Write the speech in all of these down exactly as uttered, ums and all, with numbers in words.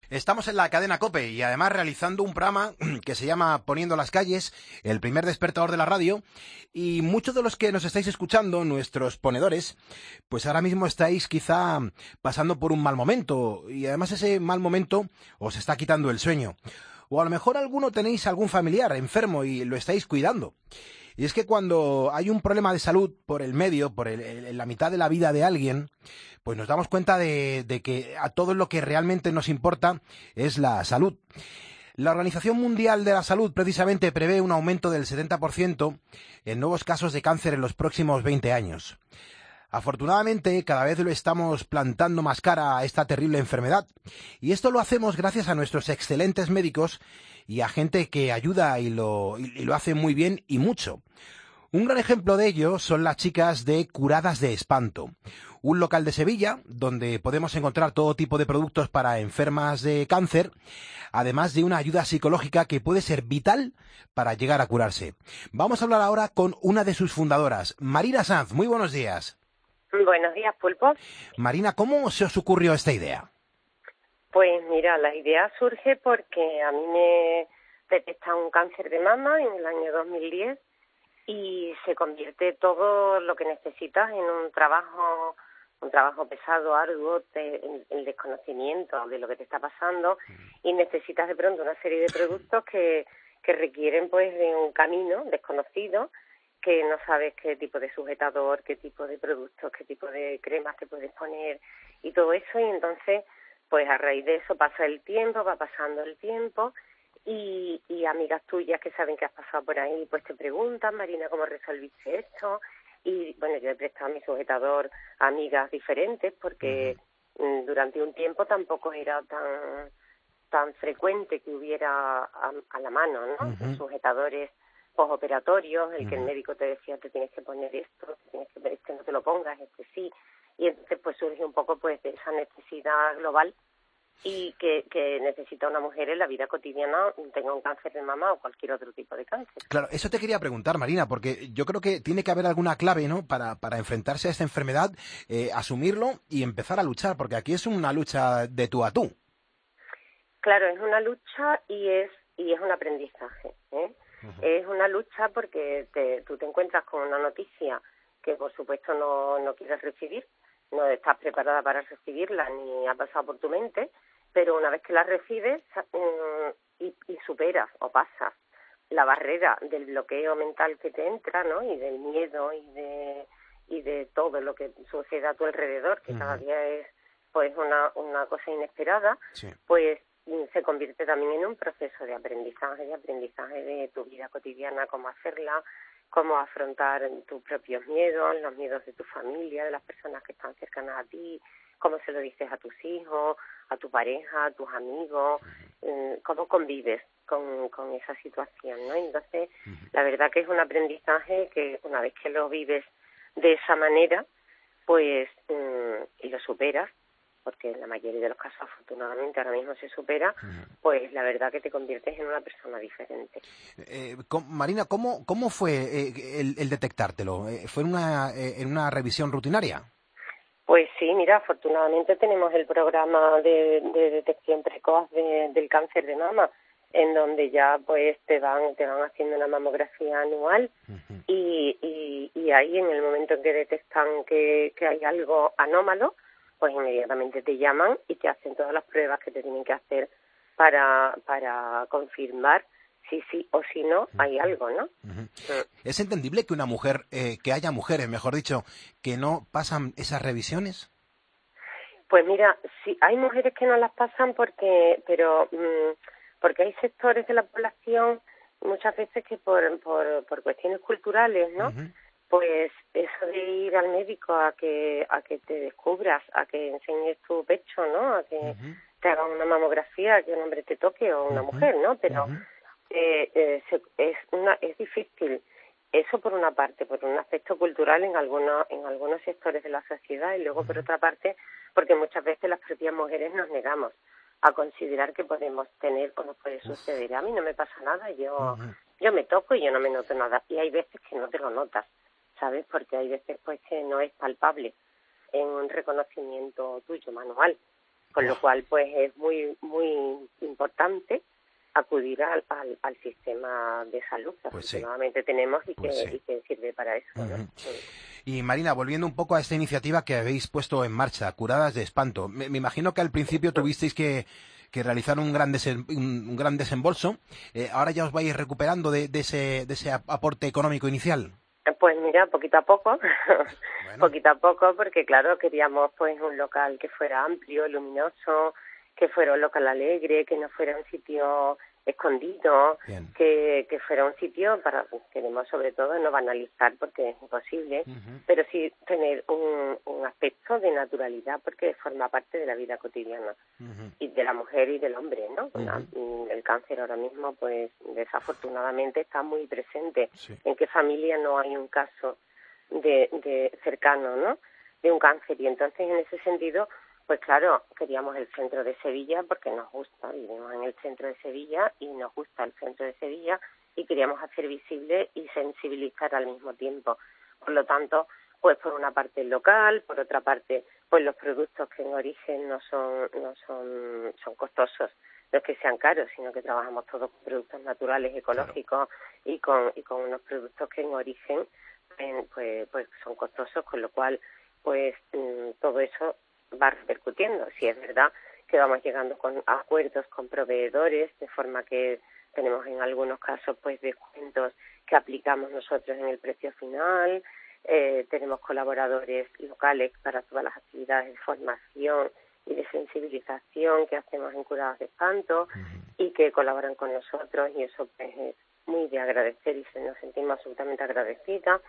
Estamos en la cadena COPE y además realizando un programa que se llama Poniendo las calles, el primer despertador de la radio, y muchos de los que nos estáis escuchando, nuestros ponedores, pues ahora mismo estáis quizá pasando por un mal momento y además ese mal momento os está quitando el sueño. O a lo mejor alguno tenéis algún familiar enfermo y lo estáis cuidando. Y es que cuando hay un problema de salud por el medio, por el, el, la mitad de la vida de alguien, pues nos damos cuenta de, de que a todo lo que realmente nos importa es la salud. La Organización Mundial de la Salud precisamente prevé un aumento del setenta por ciento en nuevos casos de cáncer en los próximos veinte años. Afortunadamente, cada vez lo estamos plantando más cara a esta terrible enfermedad. Y esto lo hacemos gracias a nuestros excelentes médicos y a gente que ayuda y lo, y lo hace muy bien y mucho. Un gran ejemplo de ello son las chicas de Curadas de Espanto, un local de Sevilla donde podemos encontrar todo tipo de productos para enfermas de cáncer, además de una ayuda psicológica que puede ser vital para llegar a curarse. Vamos a hablar ahora con una de sus fundadoras, Marina Sanz. Muy buenos días. Buenos días, Pulpo. Marina, ¿cómo se os ocurrió esta idea? Pues mira, la idea surge porque a mí me detectan un cáncer de mama en el año dos mil diez y se convierte todo lo que necesitas en un trabajo un trabajo pesado, arduo, de, el desconocimiento de lo que te está pasando y necesitas de pronto una serie de productos que, que requieren pues de un camino desconocido, que no sabes qué tipo de sujetador, qué tipo de productos, qué tipo de cremas te puedes poner y todo eso, y entonces pues a raíz de eso pasa el tiempo, va pasando el tiempo y, y amigas tuyas que saben que has pasado por ahí pues te preguntan, Marina, ¿cómo resolviste esto? Y bueno, yo he prestado mi sujetador a amigas diferentes porque uh-huh. durante un tiempo tampoco era tan tan frecuente que hubiera a, a la mano, ¿no? Uh-huh. Sujetadores posoperatorios, el uh-huh. que el médico te decía te tienes que poner esto, te tienes que este no te lo pongas, este sí, y entonces pues surge un poco pues de esa necesidad global y que, que necesita una mujer en la vida cotidiana, tenga un cáncer de mama o cualquier otro tipo de cáncer. Claro, eso te quería preguntar, Marina, porque yo creo que tiene que haber alguna clave, ¿no?, para, para enfrentarse a esta enfermedad, eh, asumirlo y empezar a luchar, porque aquí es una lucha de tú a tú. Claro, es una lucha y es y es un aprendizaje, ¿eh? Uh-huh. Es una lucha porque te, tú te encuentras con una noticia que por supuesto no, no quieres recibir, no estás preparada para recibirla ni ha pasado por tu mente, pero una vez que la recibes um, y, y superas o pasas la barrera del bloqueo mental que te entra, ¿no?, y del miedo y de y de todo lo que sucede a tu alrededor, que uh-huh. cada día es pues una una cosa inesperada, sí. pues se convierte también en un proceso de aprendizaje, de aprendizaje de tu vida cotidiana, cómo hacerla, cómo afrontar tus propios miedos, los miedos de tu familia, de las personas que están cercanas a ti, cómo se lo dices a tus hijos, a tu pareja, a tus amigos, eh, cómo convives con, con esa situación, ¿no? Entonces, la verdad que es un aprendizaje que una vez que lo vives de esa manera, pues, eh, y lo superas, porque en la mayoría de los casos afortunadamente ahora mismo se supera, uh-huh. pues la verdad que te conviertes en una persona diferente. Eh, Marina, ¿cómo, cómo fue eh, el, el detectártelo? ¿Fue en una, eh, en una revisión rutinaria? Pues sí, mira, afortunadamente tenemos el programa de, de detección precoz de, del cáncer de mama, en donde ya pues te van te van haciendo una mamografía anual uh-huh. y, y, y ahí en el momento en que detectan que, que hay algo anómalo, pues inmediatamente te llaman y te hacen todas las pruebas que te tienen que hacer para para confirmar si sí o si no hay algo, ¿no? Uh-huh. Uh. ¿Es entendible que una mujer, eh, que haya mujeres, mejor dicho, que no pasan esas revisiones? Pues mira, sí, hay mujeres que no las pasan porque, pero mmm, porque hay sectores de la población muchas veces que por por, por cuestiones culturales, ¿no? Uh-huh. Pues eso de ir al médico a que a que te descubras, a que enseñes tu pecho, ¿no? A que uh-huh. te hagan una mamografía, que un hombre te toque o una uh-huh. mujer, ¿no? Pero uh-huh. eh, eh, se, es una es difícil. Eso por una parte, por un aspecto cultural en algunos en algunos sectores de la sociedad y luego uh-huh. por otra parte porque muchas veces las propias mujeres nos negamos a considerar que podemos tener o nos puede suceder. A mí no me pasa nada, yo uh-huh. yo me toco y yo no me noto nada. Y hay veces que no te lo notas, ¿sabes? Porque hay veces pues que no es palpable en un reconocimiento tuyo manual, con lo cual pues es muy muy importante acudir al, al, al sistema de salud que Pues sí. afortunadamente tenemos y, Pues que, sí. y que sirve para eso, ¿no? Uh-huh. Sí. Y Marina, volviendo un poco a esta iniciativa que habéis puesto en marcha, Curadas de Espanto, me, me imagino que al principio tuvisteis que, que realizar un gran, desen, un, un gran desembolso. Eh, ¿Ahora ya os vais recuperando de, de, ese, de ese aporte económico inicial? Pues mira, poquito a poco, Bueno. poquito a poco, porque claro, queríamos pues un local que fuera amplio, luminoso, que fuera un local alegre, que no fuera un sitio escondido, Bien. que, que fuera un sitio para, pues, queremos sobre todo no banalizar porque es imposible, Uh-huh. pero sí tener un, un aspecto de naturalidad porque forma parte de la vida cotidiana. Uh-huh. Y de la mujer y del hombre, ¿no? Uh-huh. El cáncer ahora mismo, pues desafortunadamente está muy presente. Sí. ¿En qué familia no hay un caso de, de cercano, ¿no? De un cáncer? Y entonces, en ese sentido, pues claro, queríamos el centro de Sevilla porque nos gusta, vivimos en el centro de Sevilla y nos gusta el centro de Sevilla y queríamos hacer visible y sensibilizar al mismo tiempo. Por lo tanto, pues por una parte el local, por otra parte pues los productos que en origen no son no son son costosos, no es que sean caros, sino que trabajamos todos con productos naturales, ecológicos, claro. y con y con unos productos que en origen pues pues, pues son costosos, con lo cual pues mmm, todo eso va repercutiendo. Si es verdad que vamos llegando con acuerdos con proveedores, de forma que tenemos en algunos casos pues descuentos que aplicamos nosotros en el precio final. Eh, tenemos colaboradores locales para todas las actividades de formación y de sensibilización que hacemos en Curadas de Espanto uh-huh. y que colaboran con nosotros, y eso pues es muy de agradecer y se nos sentimos absolutamente agradecidas.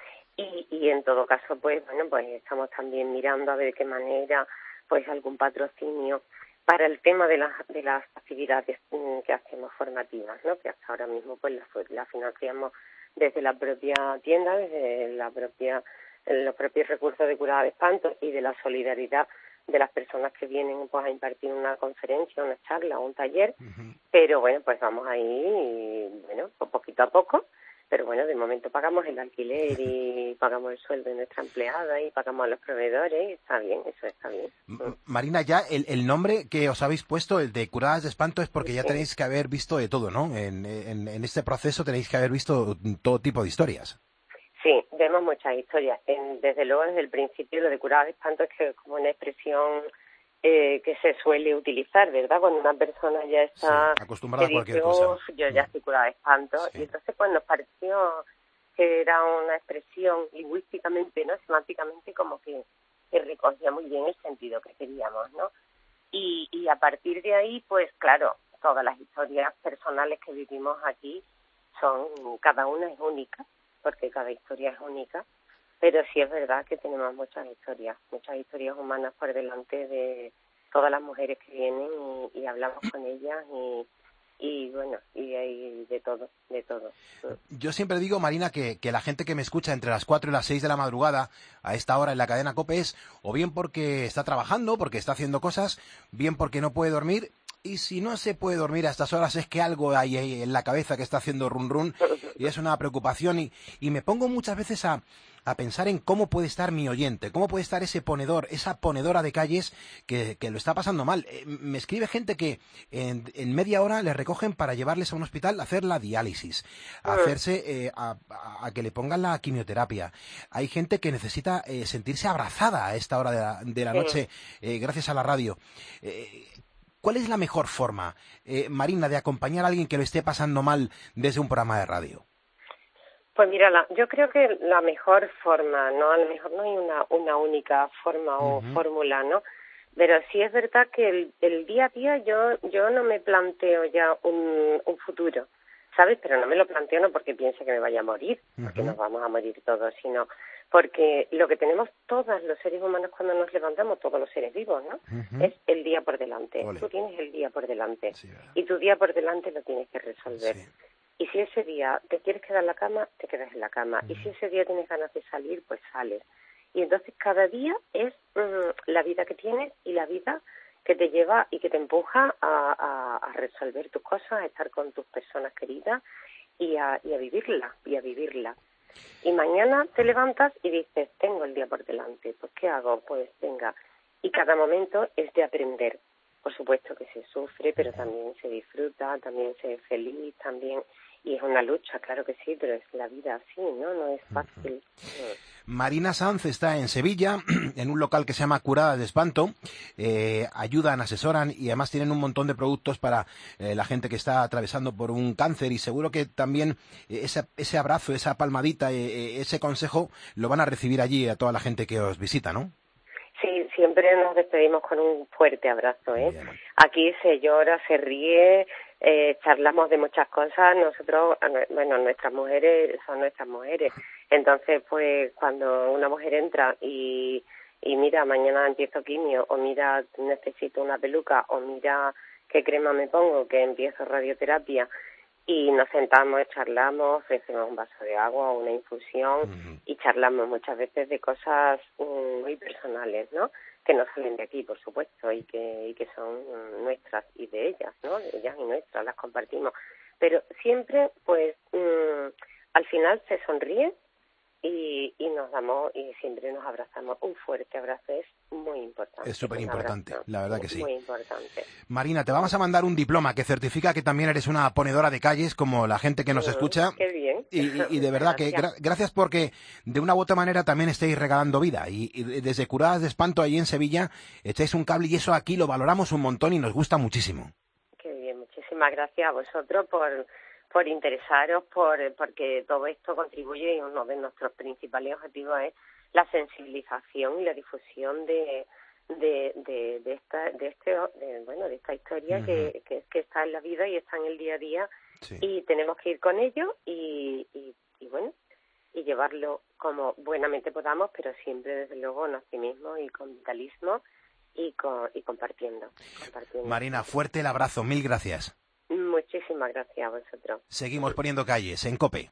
Y, y en todo caso pues bueno pues estamos también mirando a ver de qué manera pues algún patrocinio para el tema de las de las actividades que hacemos formativas, ¿no? Que hasta ahora mismo pues la, la financiamos desde la propia tienda, desde la propia los propios recursos de Curadas de Espanto y de la solidaridad de las personas que vienen pues a impartir una conferencia, una charla o un taller, uh-huh. Pero bueno, pues vamos ahí, bueno, pues poquito a poco. Pero bueno, de momento pagamos el alquiler y pagamos el sueldo de nuestra empleada y pagamos a los proveedores y está bien, eso está bien. M- Marina, ya el, el nombre que os habéis puesto, el de Curadas de Espanto, es porque Sí, ya sí. tenéis que haber visto de todo, ¿no? En, en, en este proceso tenéis que haber visto todo tipo de historias. Sí, vemos muchas historias. En, desde luego, desde el principio, lo de Curadas de Espanto es que como una expresión eh, que se suele utilizar, ¿verdad? Cuando una persona ya está... Sí, acostumbrada que a cualquier dice, cosa. oh, yo ya estoy curada de espanto. Sí. Y entonces, pues nos pareció que era una expresión lingüísticamente, ¿no? Semánticamente, como que, que recogía muy bien el sentido que queríamos, ¿no? Y, y a partir de ahí, pues claro, todas las historias personales que vivimos aquí son, cada una es única, porque cada historia es única, pero sí es verdad que tenemos muchas historias, muchas historias humanas por delante de todas las mujeres que vienen y, y hablamos con ellas y, y bueno, y hay de todo, de todo. Yo siempre digo, Marina, que, que la gente que me escucha entre las cuatro y las seis de la madrugada, a esta hora en la cadena COPE, es o bien porque está trabajando, porque está haciendo cosas, bien porque no puede dormir. Y si no se puede dormir a estas horas es que algo hay ahí en la cabeza que está haciendo run run y es una preocupación y, y me pongo muchas veces a, a pensar en cómo puede estar mi oyente, cómo puede estar ese ponedor, esa ponedora de calles que, que lo está pasando mal. Eh, me escribe gente que en, en media hora le recogen para llevarles a un hospital a hacer la diálisis, a hacerse, eh, a, a, a que le pongan la quimioterapia. Hay gente que necesita eh, sentirse abrazada a esta hora de la, de la noche eh, gracias a la radio. Eh, ¿Cuál es la mejor forma, eh, Marina, de acompañar a alguien que lo esté pasando mal desde un programa de radio? Pues mira, la, yo creo que la mejor forma, no, a lo mejor no hay una, una única forma o uh-huh. fórmula, ¿no? Pero sí es verdad que el, el día a día yo yo no me planteo ya un, un futuro, ¿sabes? Pero no me lo planteo no porque piense que me vaya a morir, porque uh-huh. nos vamos a morir todos, sino porque lo que tenemos todos los seres humanos cuando nos levantamos, todos los seres vivos, ¿no? Uh-huh. Es el día por delante. Ole. Tú tienes el día por delante sí, y tu día por delante lo tienes que resolver. Sí. Y si ese día te quieres quedar en la cama, te quedas en la cama. Uh-huh. Y si ese día tienes ganas de salir, pues sales. Y entonces cada día es mmm, la vida que tienes y la vida que te lleva y que te empuja a, a, a resolver tus cosas, a estar con tus personas queridas y a, y a vivirla, y a vivirla. Y mañana te levantas y dices, tengo el día por delante, pues ¿qué hago? Pues venga. Y cada momento es de aprender. por supuesto que se sufre, pero también se disfruta, también se es feliz, también, y es una lucha, claro que sí, pero es la vida así, ¿no? No es fácil. Marina Sanz está en Sevilla, en un local que se llama Curadas de Espanto. Eh, ayudan, asesoran y además tienen un montón de productos para eh, la gente que está atravesando por un cáncer, y seguro que también eh, ese, ese abrazo, esa palmadita, eh, ese consejo lo van a recibir allí a toda la gente que os visita, ¿no? Sí, siempre nos despedimos con un fuerte abrazo, ¿eh? Bien. Aquí se llora, se ríe, eh, charlamos de muchas cosas. Nosotros, bueno, nuestras mujeres son nuestras mujeres. Entonces, pues, cuando una mujer entra y, y mira, mañana empiezo quimio, o mira, necesito una peluca, o mira qué crema me pongo, que empiezo radioterapia, y nos sentamos, charlamos, ofrecemos un vaso de agua o una infusión, uh-huh. y charlamos muchas veces de cosas um, muy personales, ¿no? Que no salen de aquí, por supuesto, y que y que son um, nuestras y de ellas, ¿no? De ellas y nuestras, las compartimos. Pero siempre, pues, um, al final se sonríe y, y nos damos, y siempre nos abrazamos. Un fuerte abrazo es muy importante. Es súper importante, la verdad que sí. Muy importante. Marina, te vamos a mandar un diploma que certifica que también eres una ponedora de calles, como la gente que nos mm, escucha. Qué bien. Y, y, y de verdad gracias. que gra gracias porque de una u otra manera también estáis regalando vida. Y, y desde Curadas de Espanto, allí en Sevilla, echáis un cable y eso aquí lo valoramos un montón y nos gusta muchísimo. Qué bien, muchísimas gracias a vosotros por... por interesaros, por porque todo esto contribuye, y uno de nuestros principales objetivos es la sensibilización y la difusión de de de, de esta de este de, bueno de esta historia, uh-huh. que, que que está en la vida y está en el día a día, sí. Y tenemos que ir con ello y, y y bueno y llevarlo como buenamente podamos, pero siempre desde luego en optimismo y con vitalismo y con y compartiendo, compartiendo. Marina, fuerte el abrazo, mil gracias. Muchísimas gracias a vosotros. Seguimos poniendo calles en COPE.